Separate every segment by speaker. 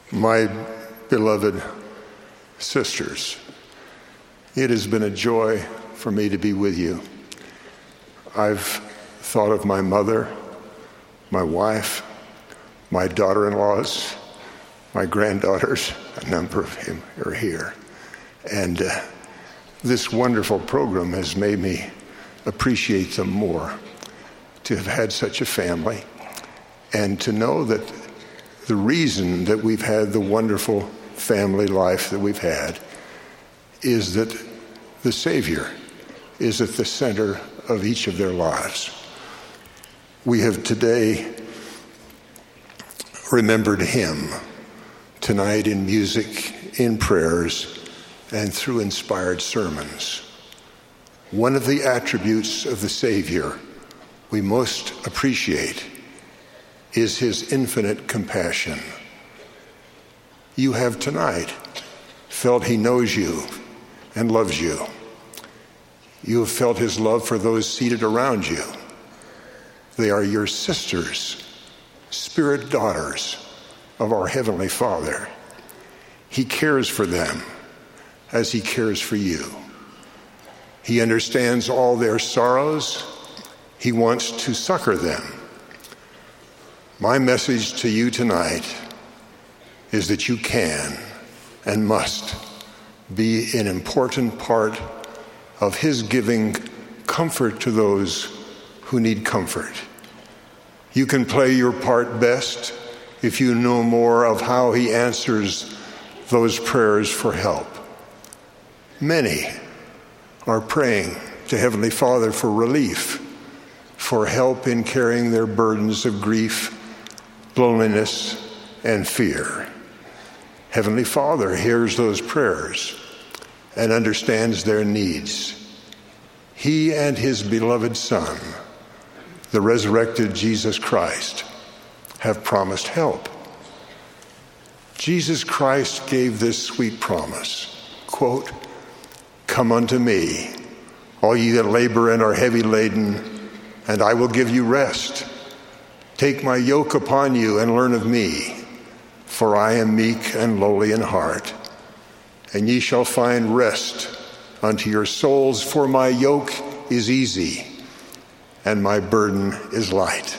Speaker 1: My beloved sisters, it has been a joy for me to be with you. I've thought of my mother, my wife, my daughter-in-laws, my granddaughters, a number of them are here. And this wonderful program has made me appreciate them more, to have had such a family, and to know that the reason that we've had the wonderful family life that we've had is that the Savior is at the center of each of their lives. We have today remembered him tonight in music, in prayers, and through inspired sermons. One of the attributes of the Savior we most appreciate is his infinite compassion. You have tonight felt he knows you and loves you. You have felt his love for those seated around you. They are your sisters, spirit daughters of our Heavenly Father. He cares for them as he cares for you. He understands all their sorrows. He wants to succor them. My message to you tonight is that you can and must be an important part of his giving comfort to those who need comfort. You can play your part best if you know more of how he answers those prayers for help. Many are praying to Heavenly Father for relief, for help in carrying their burdens of grief, loneliness, and fear. Heavenly Father hears those prayers and understands their needs. He and his beloved Son, the resurrected Jesus Christ, have promised help. Jesus Christ gave this sweet promise, quote, "Come unto me, all ye that labor and are heavy laden, and I will give you rest. Take my yoke upon you and learn of me, for I am meek and lowly in heart, and ye shall find rest unto your souls, for my yoke is easy and my burden is light."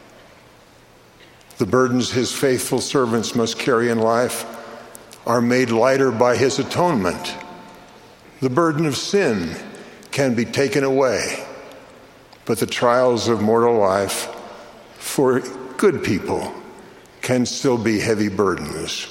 Speaker 1: The burdens his faithful servants must carry in life are made lighter by his atonement. The burden of sin can be taken away, but the trials of mortal life for good people can still be heavy burdens.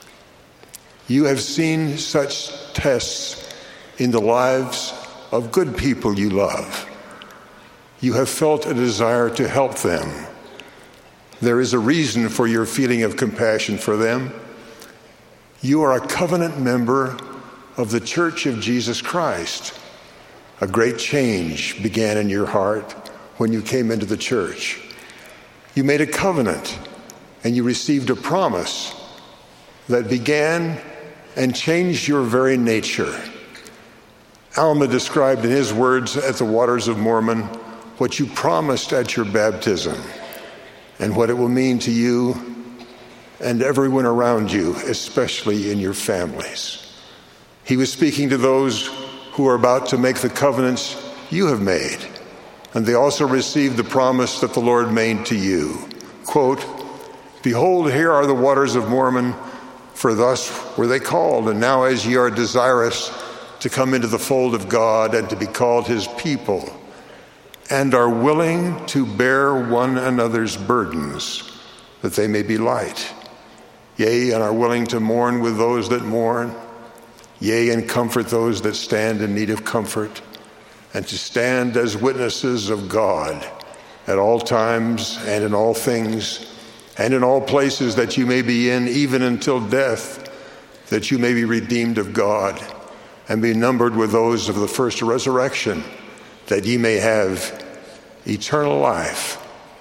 Speaker 1: You have seen such tests in the lives of good people you love. You have felt a desire to help them. There is a reason for your feeling of compassion for them. You are a covenant member of the Church of Jesus Christ. A great change began in your heart when you came into the church. You made a covenant and you received a promise that began and changed your very nature. Alma described in his words at the Waters of Mormon what you promised at your baptism and what it will mean to you and everyone around you, especially in your families. He was speaking to those who are about to make the covenants you have made, and they also received the promise that the Lord made to you. Quote, "Behold, here are the waters of Mormon, for thus were they called, and now as ye are desirous to come into the fold of God and to be called his people, and are willing to bear one another's burdens, that they may be light. Yea, and are willing to mourn with those that mourn, yea, and comfort those that stand in need of comfort, and to stand as witnesses of God at all times and in all things, and in all places that you may be in, even until death, that you may be redeemed of God, and be numbered with those of the first resurrection, that ye may have eternal life."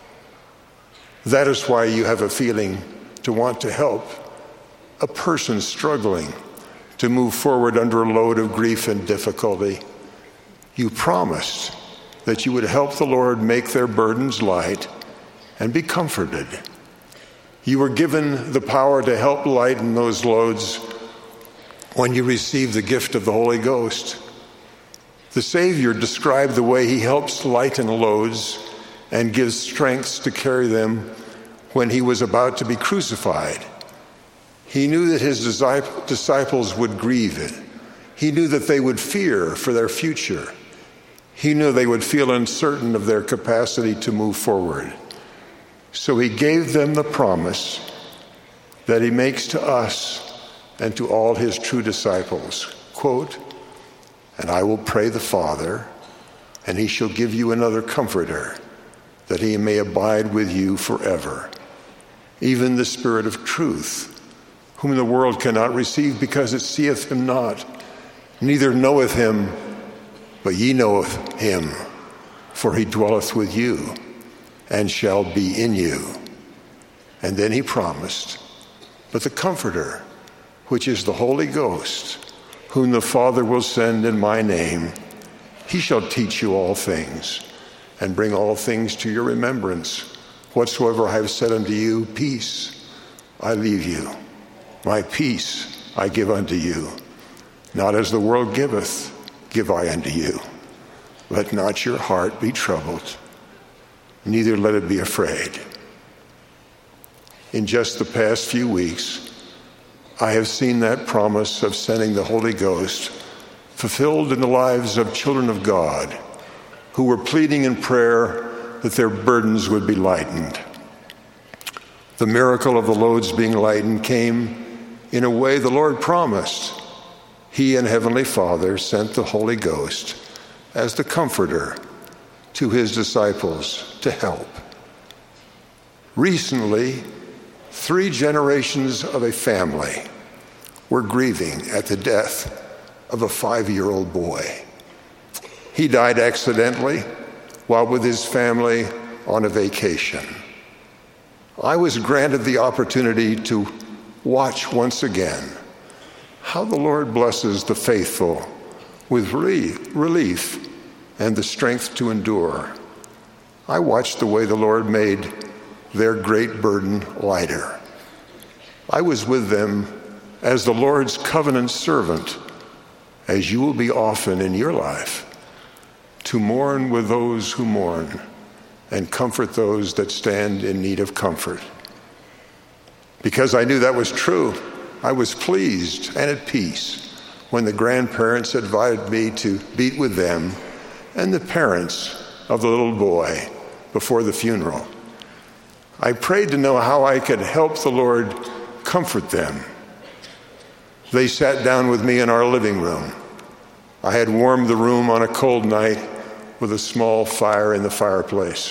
Speaker 1: That is why you have a feeling to want to help a person struggling to move forward under a load of grief and difficulty. You promised that you would help the Lord make their burdens light and be comforted. You were given the power to help lighten those loads when you received the gift of the Holy Ghost. The Savior described the way he helps lighten loads and gives strength to carry them when he was about to be crucified. He knew that his disciples would grieve it. He knew that they would fear for their future. He knew they would feel uncertain of their capacity to move forward. So he gave them the promise that he makes to us and to all his true disciples. Quote, "And I will pray the Father, and he shall give you another comforter, that he may abide with you forever, even the Spirit of truth, whom the world cannot receive, because it seeth him not, neither knoweth him, but ye knoweth him, for he dwelleth with you, and shall be in you." And then he promised, "But the Comforter, which is the Holy Ghost, whom the Father will send in my name, he shall teach you all things, and bring all things to your remembrance, whatsoever I have said unto you. Peace I leave you, my peace I give unto you. Not as the world giveth, give I unto you. Let not your heart be troubled, neither let it be afraid." In just the past few weeks, I have seen that promise of sending the Holy Ghost fulfilled in the lives of children of God who were pleading in prayer that their burdens would be lightened. The miracle of the loads being lightened came in a way the Lord promised. He and Heavenly Father sent the Holy Ghost as the Comforter to his disciples to help. Recently, 3 generations of a family were grieving at the death of a 5-year-old boy. He died accidentally while with his family on a vacation. I was granted the opportunity to watch once again how the Lord blesses the faithful with relief and the strength to endure. I watched the way the Lord made their great burden lighter. I was with them as the Lord's covenant servant, as you will be often in your life, to mourn with those who mourn and comfort those that stand in need of comfort. Because I knew that was true, I was pleased and at peace when the grandparents invited me to meet with them and the parents of the little boy before the funeral. I prayed to know how I could help the Lord comfort them. They sat down with me in our living room. I had warmed the room on a cold night with a small fire in the fireplace.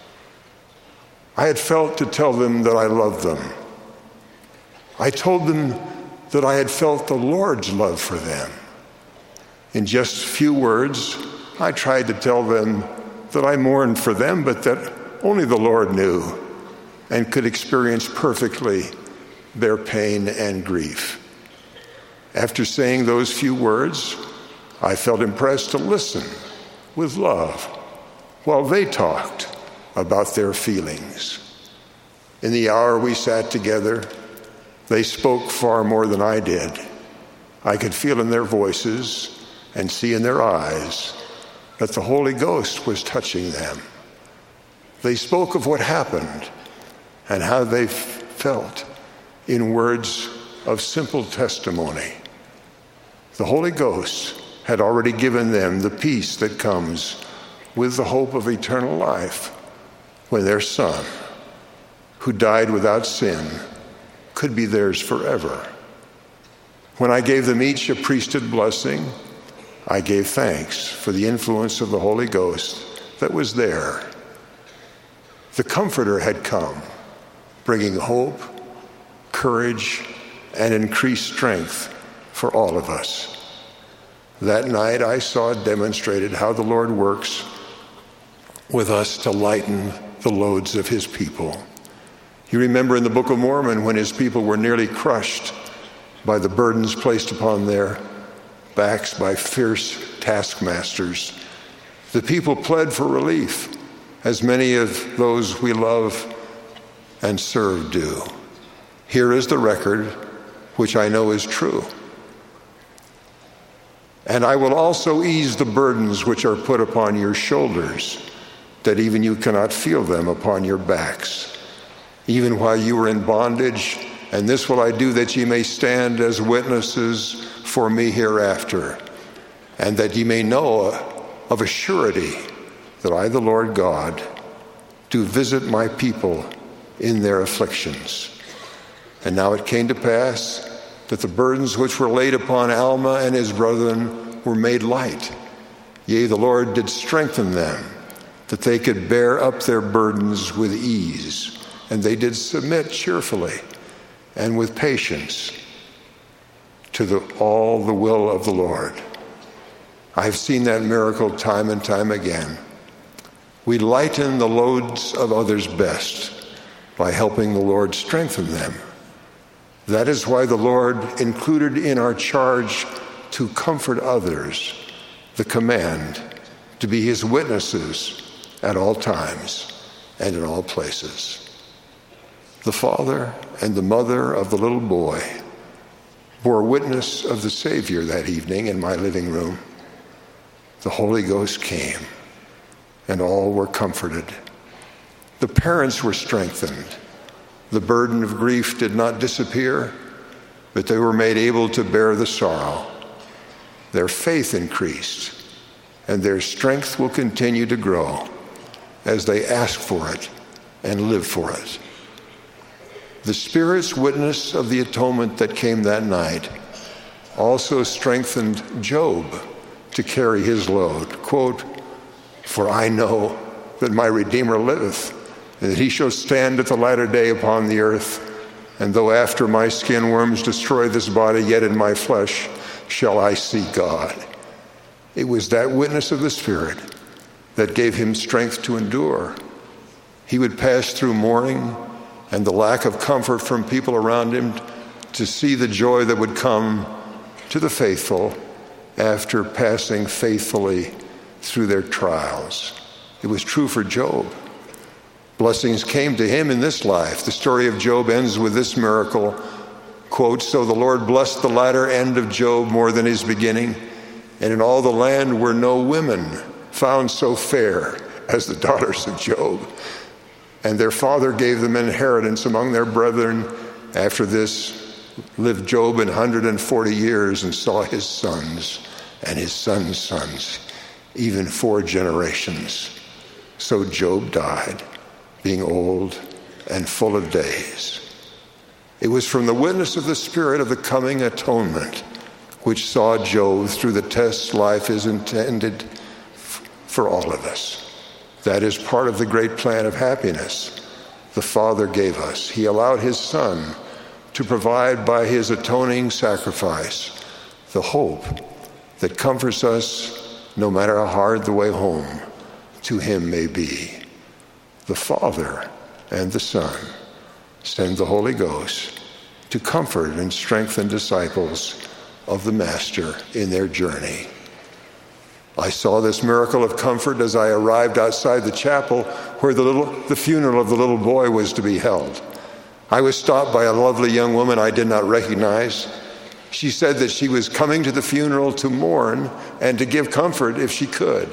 Speaker 1: I had felt to tell them that I loved them. I told them that I had felt the Lord's love for them. In just a few words, I tried to tell them that I mourned for them, but that only the Lord knew and could experience perfectly their pain and grief. After saying those few words, I felt impressed to listen with love while they talked about their feelings. In the hour we sat together, they spoke far more than I did. I could feel in their voices and see in their eyes that the Holy Ghost was touching them. They spoke of what happened and how they felt in words of simple testimony. The Holy Ghost had already given them the peace that comes with the hope of eternal life when their Son, who died without sin, could be theirs forever. When I gave them each a priesthood blessing, I gave thanks for the influence of the Holy Ghost that was there. The Comforter had come, bringing hope, courage, and increased strength for all of us. That night I saw demonstrated how the Lord works with us to lighten the loads of his people. You remember in the Book of Mormon when his people were nearly crushed by the burdens placed upon their backs by fierce taskmasters. The people pled for relief, as many of those we love and serve do. Here is the record, which I know is true. And I will also ease the burdens which are put upon your shoulders, that even you cannot feel them upon your backs, even while you are in bondage. And this will I do, that ye may stand as witnesses for me hereafter, and that ye may know of a surety that I, the Lord God, do visit my people in their afflictions. And now it came to pass that the burdens which were laid upon Alma and his brethren were made light. Yea, the Lord did strengthen them, that they could bear up their burdens with ease. And they did submit cheerfully and with patience to all the will of the Lord. I've seen that miracle time and time again. We lighten the loads of others best by helping the Lord strengthen them. That is why the Lord included in our charge to comfort others the command to be his witnesses at all times and in all places. The father and the mother of the little boy bore witness of the Savior that evening in my living room. The Holy Ghost came, and all were comforted. The parents were strengthened. The burden of grief did not disappear, but they were made able to bear the sorrow. Their faith increased, and their strength will continue to grow as they ask for it and live for it. The Spirit's witness of the atonement that came that night also strengthened Job to carry his load. Quote, "For I know that my Redeemer liveth, and that he shall stand at the latter day upon the earth. And though after my skin worms destroy this body, yet in my flesh shall I see God." It was that witness of the Spirit that gave him strength to endure. He would pass through mourning and the lack of comfort from people around him to see the joy that would come to the faithful after passing faithfully through their trials. It was true for Job. Blessings came to him in this life. The story of Job ends with this miracle. Quote, "So the Lord blessed the latter end of Job more than his beginning, and in all the land were no women found so fair as the daughters of Job. And their father gave them inheritance among their brethren. After this lived Job 140 years and saw his sons and his sons' sons, even 4 generations. So Job died, being old and full of days." It was from the witness of the Spirit of the coming atonement which saw Job through the tests life is intended for all of us. That is part of the great plan of happiness the Father gave us. He allowed his Son to provide by his atoning sacrifice the hope that comforts us no matter how hard the way home to him may be. The Father and the Son send the Holy Ghost to comfort and strengthen disciples of the Master in their journey. I saw this miracle of comfort as I arrived outside the chapel where the funeral of the little boy was to be held. I was stopped by a lovely young woman I did not recognize. She said that she was coming to the funeral to mourn and to give comfort if she could.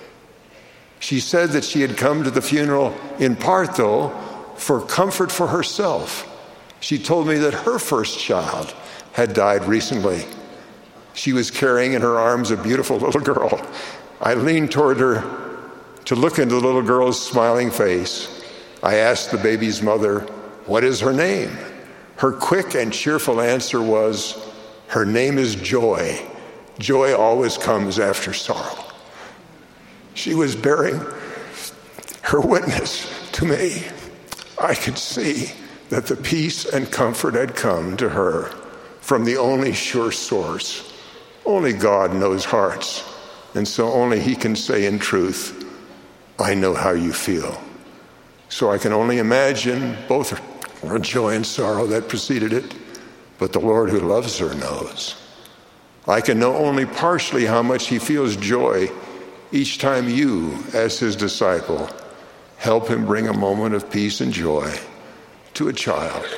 Speaker 1: She said that she had come to the funeral in part, though, for comfort for herself. She told me that her first child had died recently. She was carrying in her arms a beautiful little girl. I leaned toward her to look into the little girl's smiling face. I asked the baby's mother, "What is her name?" Her quick and cheerful answer was, "Her name is Joy. Joy always comes after sorrow." She was bearing her witness to me. I could see that the peace and comfort had come to her from the only sure source. Only God knows hearts, and so only he can say in truth, "I know how you feel." So I can only imagine both her joy and sorrow that preceded it, but the Lord who loves her knows. I can know only partially how much he feels joy each time you, as his disciple, help him bring a moment of peace and joy to a child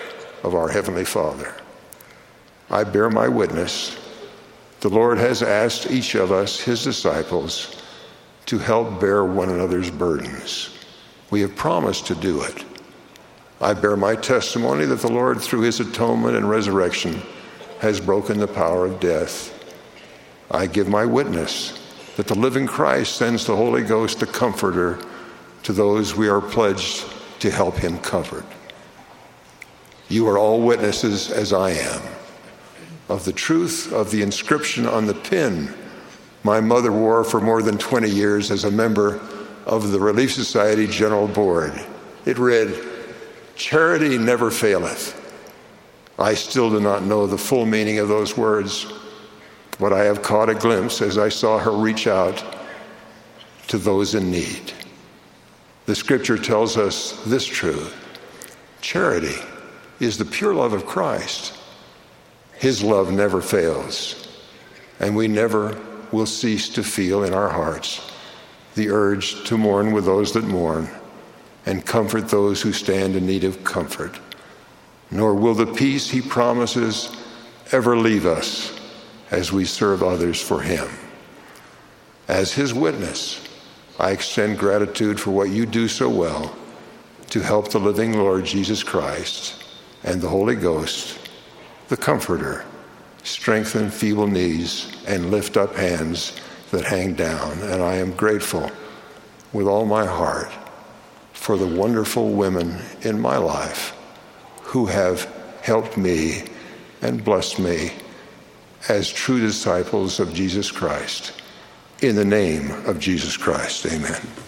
Speaker 1: of our Heavenly Father. I bear my witness. The Lord has asked each of us, his disciples, to help bear one another's burdens. We have promised to do it. I bear my testimony that the Lord, through his atonement and resurrection, has broken the power of death. I give my witness that the living Christ sends the Holy Ghost, the Comforter, to those we are pledged to help him comfort. You are all witnesses, as I am, of the truth of the inscription on the pin my mother wore for more than 20 years as a member of the Relief Society General Board. It read, "Charity never faileth." I still do not know the full meaning of those words, but I have caught a glimpse as I saw her reach out to those in need. The scripture tells us this truth: charity is the pure love of Christ. His love never fails, and we never will cease to feel in our hearts the urge to mourn with those that mourn and comfort those who stand in need of comfort. Nor will the peace he promises ever leave us as we serve others for him. As his witness, I extend gratitude for what you do so well to help the living Lord Jesus Christ and the Holy Ghost, the Comforter, strengthen feeble knees and lift up hands that hang down. And I am grateful with all my heart for the wonderful women in my life who have helped me and blessed me as true disciples of Jesus Christ. In the name of Jesus Christ, amen.